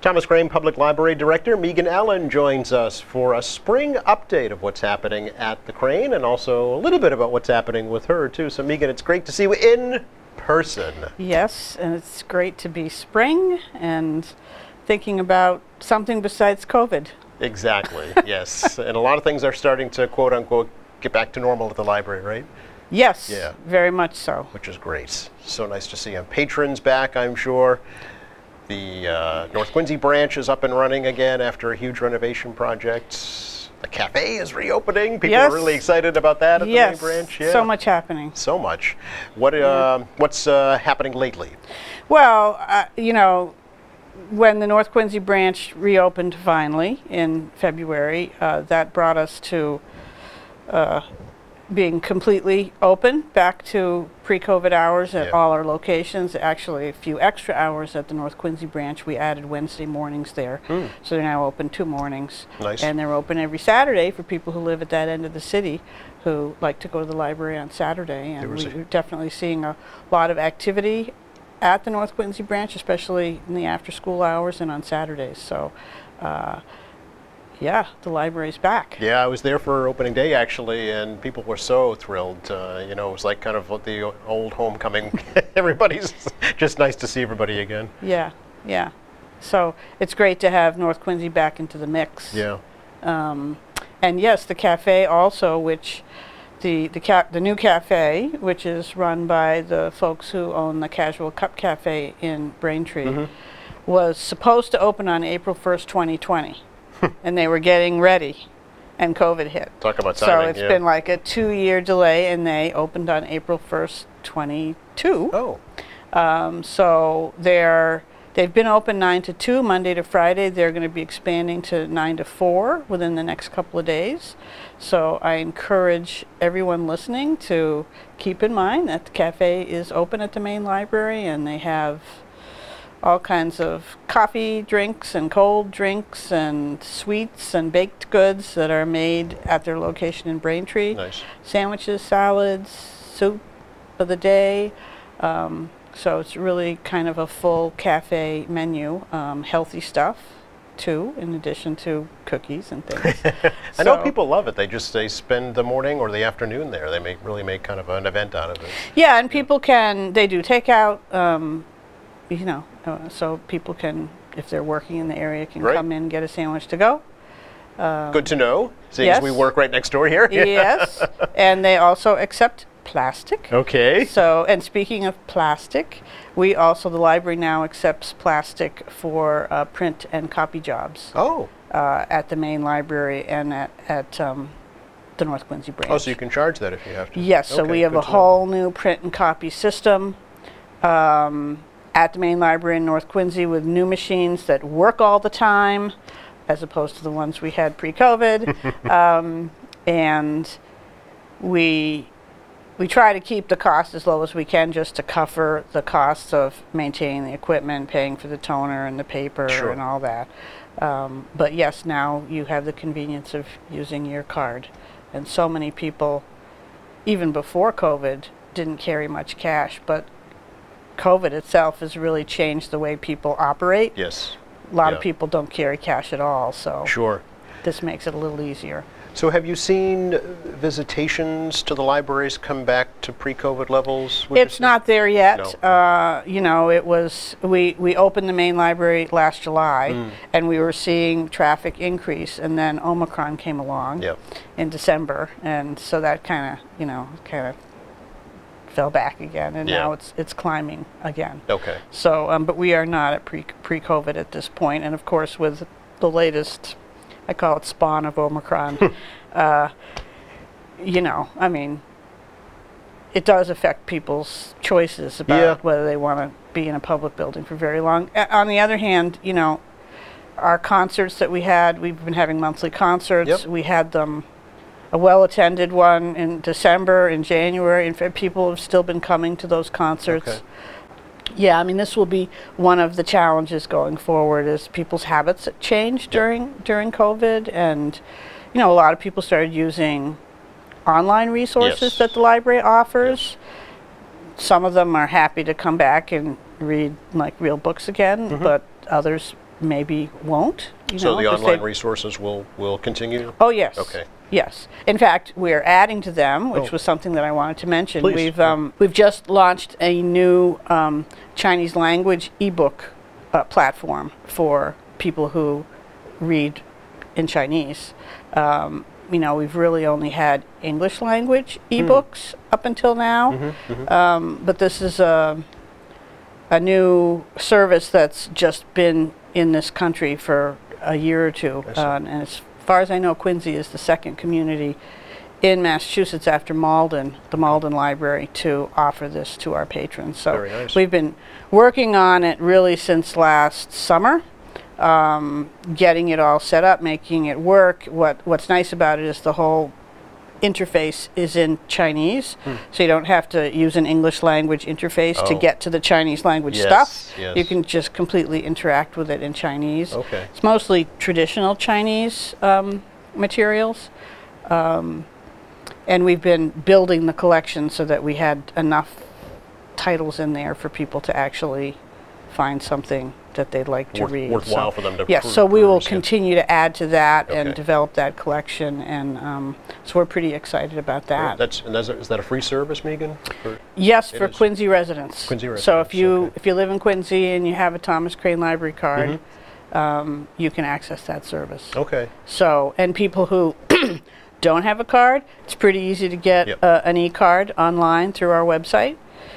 Thomas Crane Public Library Director Megan Allen joins us for a spring update of what's happening at the Crane and also a little bit about what's happening with her too. So Megan, it's great to see you in person. Yes, and it's great to be spring and thinking about something besides COVID. Exactly, yes. And a lot of things are starting to quote unquote get back to normal at the library, right? Yes, yeah, very much so. Which is great. So nice to see patrons back, I'm sure. The North Quincy branch is up and running again after a huge renovation project. The cafe is reopening. People are really excited about that at the main branch. Yeah, so much happening. So much. What's happening lately? Well, you know, when the North Quincy branch reopened finally in February, that brought us to being completely open, back to pre-COVID hours at all our locations. Actually, a few extra hours at the North Quincy branch. We added Wednesday mornings there. So they're now open 2 mornings. Nice. And they're open every Saturday for people who live at that end of the city who like to go to the library on Saturday. And we're definitely seeing a lot of activity at the North Quincy branch, especially in the after-school hours and on Saturdays. So yeah, the library's back. Yeah, I was there for opening day actually, and people were so thrilled. You know, it was like kind of the old homecoming. Everybody's just nice to see everybody again. Yeah, yeah. So it's great to have North Quincy back into the mix. Yeah. And yes, the cafe also, which the new cafe, which is run by the folks who own the Casual Cup Cafe in Braintree, was supposed to open on April 1st, 2020. And they were getting ready, and COVID hit. Talk about timing. So it's been like a 2-year delay, and they opened on April 1st, 22. Oh. So they've been open 9 to 2, Monday to Friday. They're going to be expanding to 9 to 4 within the next couple of days. So I encourage everyone listening to keep in mind that the cafe is open at the main library, and they have all kinds of coffee drinks and cold drinks and sweets and baked goods that are made at their location in Braintree. Nice. Sandwiches, salads, soup of the day. So it's really kind of a full cafe menu. Healthy stuff too, in addition to cookies and things. I know people love it. They spend the morning or the afternoon there. They really make kind of an event out of it. Yeah, and people they do takeout. You know, so people can, if they're working in the area, can come in and get a sandwich to go. Good to know, seeing as we work right next door here. Yes, and they also accept plastic. Okay. So, and speaking of plastic, the library now accepts plastic for print and copy jobs. Oh. At the main library and at the North Quincy branch. Oh, so you can charge that if you have to. Yes, so we have a whole new print and copy system. At the main library in North Quincy with new machines that work all the time, as opposed to the ones we had pre-COVID. And we try to keep the cost as low as we can, just to cover the costs of maintaining the equipment, paying for the toner and the paper and all that. But yes, now you have the convenience of using your card. And so many people, even before COVID, didn't carry much cash, but COVID itself has really changed the way people operate. Yes. A lot of people don't carry cash at all, so this makes it a little easier. So have you seen visitations to the libraries come back to pre-COVID levels? It's not there yet. No. You know, it was, we opened the main library last July, and we were seeing traffic increase, and then Omicron came along in December, and so that kind of fell back again, and now it's climbing again. Okay. So, but we are not at pre-COVID at this point, and of course with the latest, I call it spawn of Omicron, you know, I mean, it does affect people's choices about whether they want to be in a public building for very long. On the other hand, you know, our concerts that we've been having monthly concerts. We had them. A well-attended one in December, in January. In fact, people have still been coming to those concerts. Okay. Yeah, I mean, this will be one of the challenges going forward, is people's habits changed during COVID, and you know, a lot of people started using online resources that the library offers. Some of them are happy to come back and read like real books again, but others maybe won't. So the 'cause online they- resources will continue? Oh, yes. Okay. Yes. In fact, we're adding to them, which Oh. was something that I wanted to mention. Please. We've just launched a new Chinese language ebook platform for people who read in Chinese. We've really only had English language ebooks up until now, but this is a new service that's just been in this country for a year or two, I see. and as far as I know, Quincy is the second community in Massachusetts after Malden, the Malden Library, to offer this to our patrons. So Very nice. we've been working on it really since last summer, getting it all set up, making it work. What's nice about it is the whole interface is in Chinese, so you don't have to use an English language interface to Oh. get to the Chinese language Yes, stuff. yes. You can just completely interact with it in Chinese. Okay. It's mostly traditional Chinese materials. And we've been building the collection so that we had enough titles in there for people to actually find something that they'd like to read. Worthwhile for them to Yes, so we will peruse, yeah. continue to add to that and Okay. develop that collection, and so we're pretty excited about that. Is that a free service, Megan? Yes, It for is. Quincy residents. Quincy So residents, if you live in Quincy and you have a Thomas Crane Library card, Mm-hmm. you can access that service. Okay. So, and people who don't have a card, it's pretty easy to get Yep. an e-card online through our website,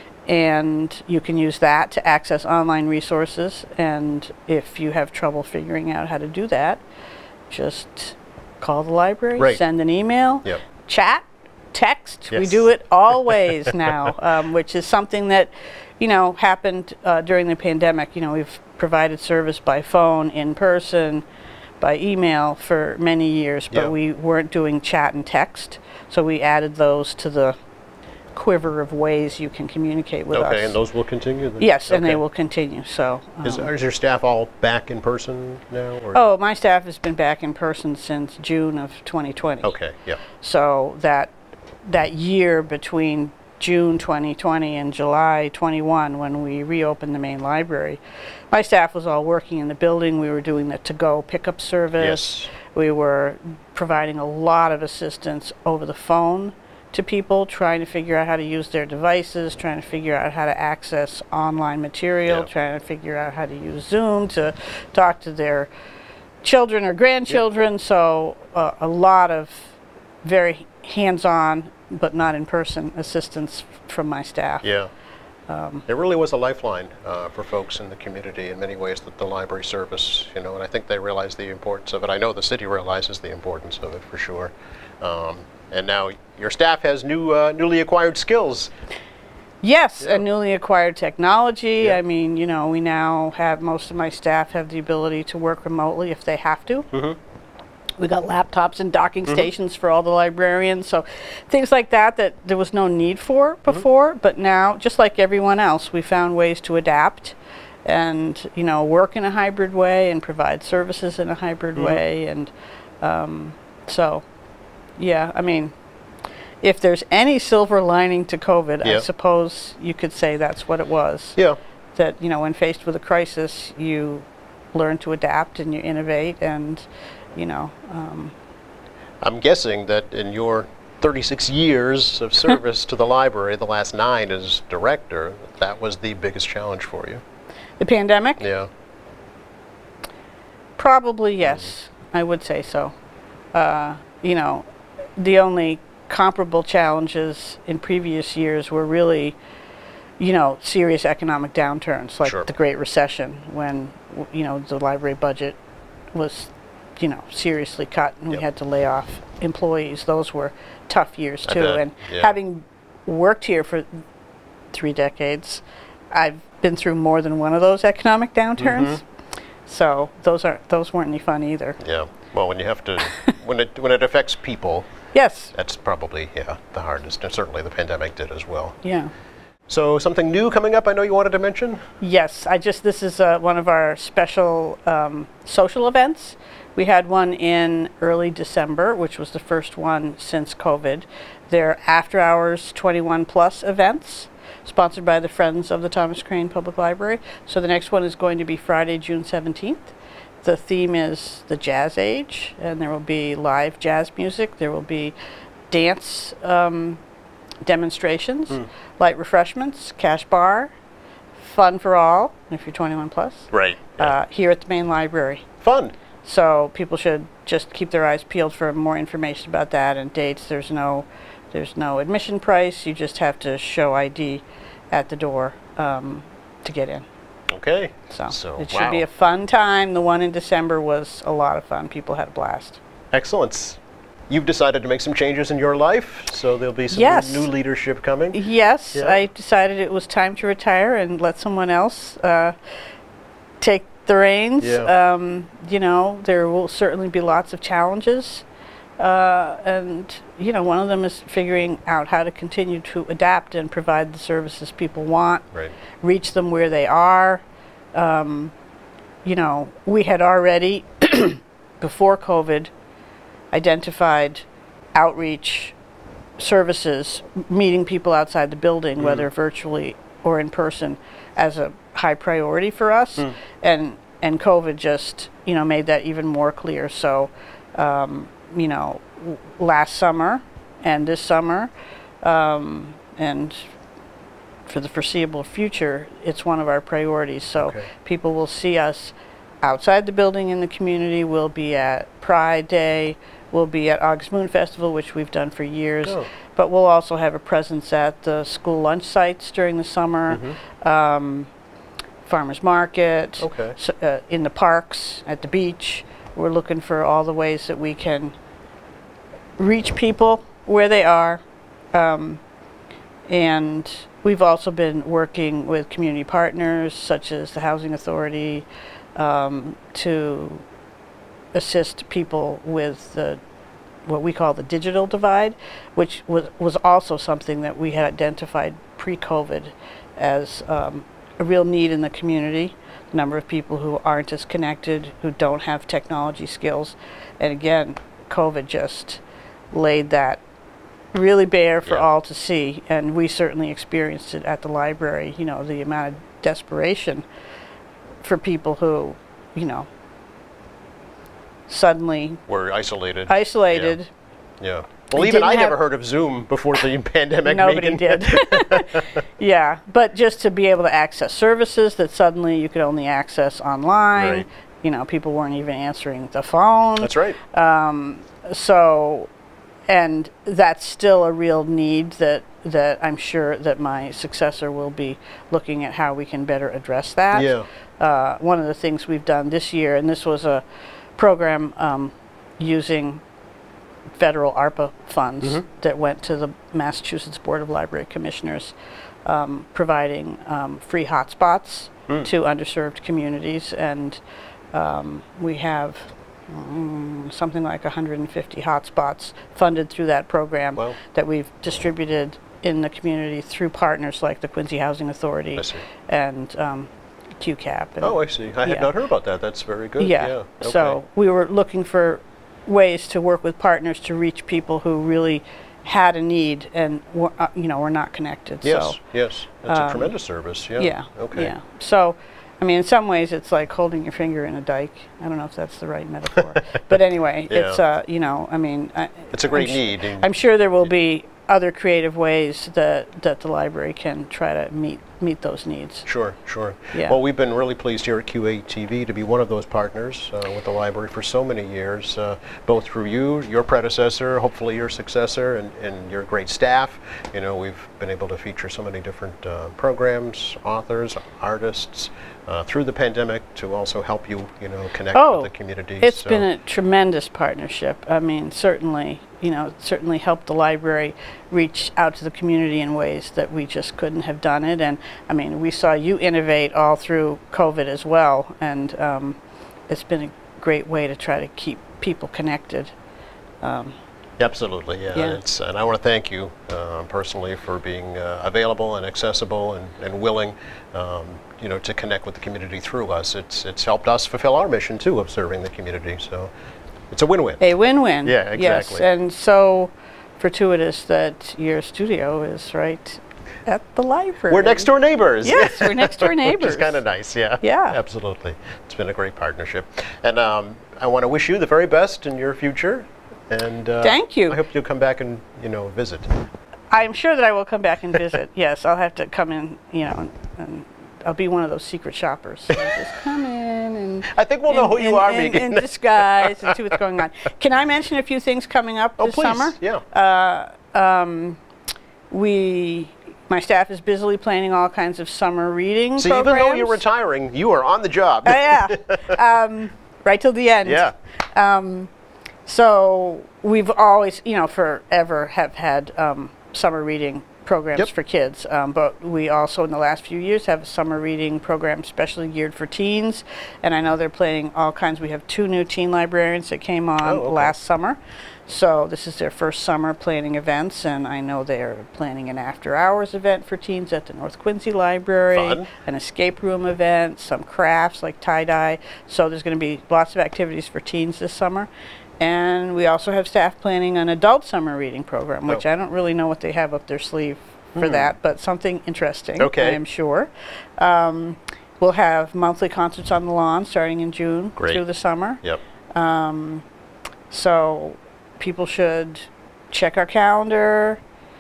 and you can use that to access online resources. And if you have trouble figuring out how to do that, just call the library, Right. send an email, Yep. chat, text. We Yes. do it all ways now, which is something that, happened during the pandemic. We've provided service by phone, in person, by email for many years, but Yeah. we weren't doing chat and text. So we added those to the quiver of ways you can communicate with us. Okay, and those will continue then? Yes, and they Okay. will continue. So, Is your staff all back in person now? Or? oh, my staff has been back in person since June of 2020. Okay, yeah. So that year between June 2020 and July 21, when we reopened the main library, my staff was all working in the building. We were doing the to-go pickup service. Yes. We were providing a lot of assistance over the phone to people, trying to figure out how to use their devices, trying to figure out how to access online material, Yeah. trying to figure out how to use Zoom to talk to their children or grandchildren. So a lot of very hands-on but not in-person assistance from my staff. Yeah. It really was a lifeline for folks in the community in many ways, that the library service, and I think they realize the importance of it. I know the city realizes the importance of it for sure. And now your staff has newly acquired skills. Yes, Yeah. and newly acquired technology. Yeah. I mean, we now have, most of my staff have the ability to work remotely if they have to. We got laptops and docking stations for all the librarians, so things like that there was no need for before, but now, just like everyone else, we found ways to adapt and, work in a hybrid way and provide services in a hybrid way. And so, yeah, I mean, if there's any silver lining to COVID, Yeah. I suppose you could say that's what it was. Yeah. That, when faced with a crisis, you learn to adapt and you innovate, and I'm guessing that in your 36 years of service to the library, the last 9 as director, that was the biggest challenge for you. the pandemic, Yeah. probably yes, I would say so. The only comparable challenges in previous years were really, serious economic downturns, like Sure. the Great Recession, when, the library budget was, seriously cut and we Yep. had to lay off employees. Those were tough years I too. bet, And yeah. having worked here for 3 decades, I've been through more than one of those economic downturns. So those weren't any fun either. Yeah. Well, when you have to, when it affects people, Yes. that's probably, the hardest. And certainly the pandemic did as well. Yeah. So something new coming up I know you wanted to mention? Yes. This is one of our special social events. We had one in early December, which was the first one since COVID. They're after hours 21 plus events. sponsored by the Friends of the Thomas Crane Public Library. So the next one is going to be Friday, June 17th. The theme is the Jazz Age, and there will be live jazz music. There will be dance demonstrations, light refreshments, cash bar, fun for all, if you're 21 plus. Right. Here at the main library. Fun. So people should just keep their eyes peeled for more information about that and dates. There's no admission price. You just have to show ID at the door to get in. Okay. So it should be a fun time. The one in December was a lot of fun. People had a blast. Excellent. You've decided to make some changes in your life, so there'll be some new leadership coming. Yes, yeah. I decided it was time to retire and let someone else take the reins. Yeah. You know, there will certainly be lots of challenges, and you know, one of them is figuring out how to continue to adapt and provide the services people want, reach them where they are. You know, we had already before COVID identified outreach services, meeting people outside the building, whether virtually or in person, as a high priority for us. And COVID just, you know, made that even more clear. So, you know, last summer and this summer, and for the foreseeable future, it's one of our priorities. So people will see us outside the building in the community. We'll be at Pride Day. We'll be at August Moon Festival, which we've done for years. But we'll also have a presence at the school lunch sites during the summer, farmers market, so, in the parks, at the beach. We're looking for all the ways that we can reach people where they are. And we've also been working with community partners, such as the Housing Authority, to assist people with what we call the digital divide, which was also something that we had identified pre-COVID as a real need in the community. The number of people who aren't as connected, who don't have technology skills. And again, COVID just laid that really bare for all to see, and we certainly experienced it at the library. You know, the amount of desperation for people who, you know, suddenly were isolated. Yeah. Well, even I never heard of Zoom before the pandemic. Nobody did. Yeah, but just to be able to access services that suddenly you could only access online. You know, people weren't even answering the phone. That's right. So, and that's still a real need that I'm sure that my successor will be looking at how we can better address that. Yeah. One of the things we've done this year, and this was a program using federal ARPA funds that went to the Massachusetts Board of Library Commissioners, providing free hotspots to underserved communities, and we have something like 150 hotspots funded through that program that we've distributed in the community through partners like the Quincy Housing Authority and QCAP. And I see. I had not heard about that. That's very good. Yeah. So we were looking for ways to work with partners to reach people who really had a need and were, you know, were not connected. Yes, yes. That's a tremendous service. Yeah. Yeah. Okay. Yeah. So, I mean, in some ways, it's like holding your finger in a dike. I don't know if that's the right metaphor, but anyway, it's you know, I mean, it's a great need. I'm sure there will be other creative ways that the library can try to meet those needs. Sure, sure. Yeah. Well, we've been really pleased here at QATV to be one of those partners with the library for so many years, both through you, your predecessor, hopefully your successor, and your great staff. You know, we've been able to feature so many different programs, authors, artists, through the pandemic to also help you, you know, connect with the community. It's been a tremendous partnership. I mean, certainly, you know, certainly helped the library reach out to the community in ways that we just couldn't have done it. And I mean, we saw you innovate all through COVID as well, and it's been a great way to try to keep people connected. Absolutely, yeah. And I want to thank you personally for being available and accessible and willing, you know, to connect with the community through us. It's helped us fulfill our mission too of serving the community. So it's a win-win. A win-win. Yeah, exactly. Yes, and so fortuitous that your studio is right at the library. We're next door neighbors. Yes, we're next door neighbors. Which is kind of nice, yeah. Yeah. Absolutely. It's been a great partnership. And I want to wish you the very best in your future. And thank you. I hope you'll come back and, visit. I'm sure that I will come back and visit. Yes, I'll have to come in, and I'll be one of those secret shoppers. So just come in and I think we'll know who you are, Megan. in disguise and see what's going on. Can I mention a few things coming up this please. summer? Yeah. My staff is busily planning all kinds of summer reading So programs. even though you're retiring, you are on the job. Yeah. Right till the end. Yeah. So we've always, forever have had summer reading programs for kids, but we also in the last few years have a summer reading program specially geared for teens, and I know they're planning all kinds. We have 2 new teen librarians that came on last summer, so this is their first summer planning events, and I know they're planning an after-hours event for teens at the North Quincy Library, Fun. an escape room event, some crafts like tie-dye, so there's going to be lots of activities for teens this summer. And we also have staff planning an adult summer reading program, which I don't really know what they have up their sleeve for that, but something interesting, I am sure. We'll have monthly concerts on the lawn starting in June through the summer. Yep. So people should check our calendar.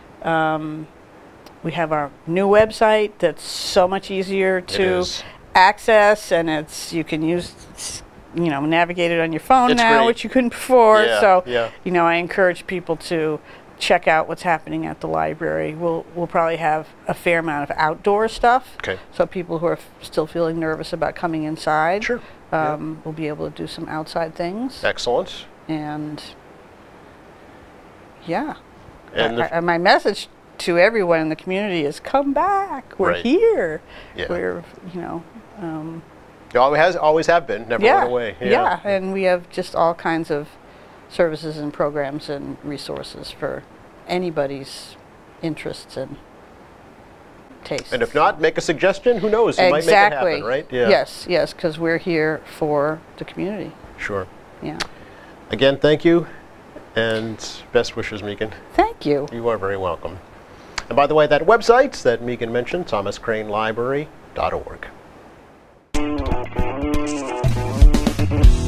We have our new website that's so much easier to access, and you can use navigate it on your phone now, which you couldn't before. Yeah, so, I encourage people to check out what's happening at the library. We'll probably have a fair amount of outdoor stuff. Okay. So people who are still feeling nervous about coming inside, Sure. will be able to do some outside things. Excellent. And yeah. And my message to everyone in the community is come back. We're here. Yeah. We're, you always have been, never went away. Yeah, and we have just all kinds of services and programs and resources for anybody's interests and tastes. And if not, make a suggestion. Who knows? You might make it happen, right? Yeah. Yes, because we're here for the community. Sure. Yeah. Again, thank you, and best wishes, Megan. Thank you. You are very welcome. And by the way, that website that Megan mentioned, thomascranelibrary.org.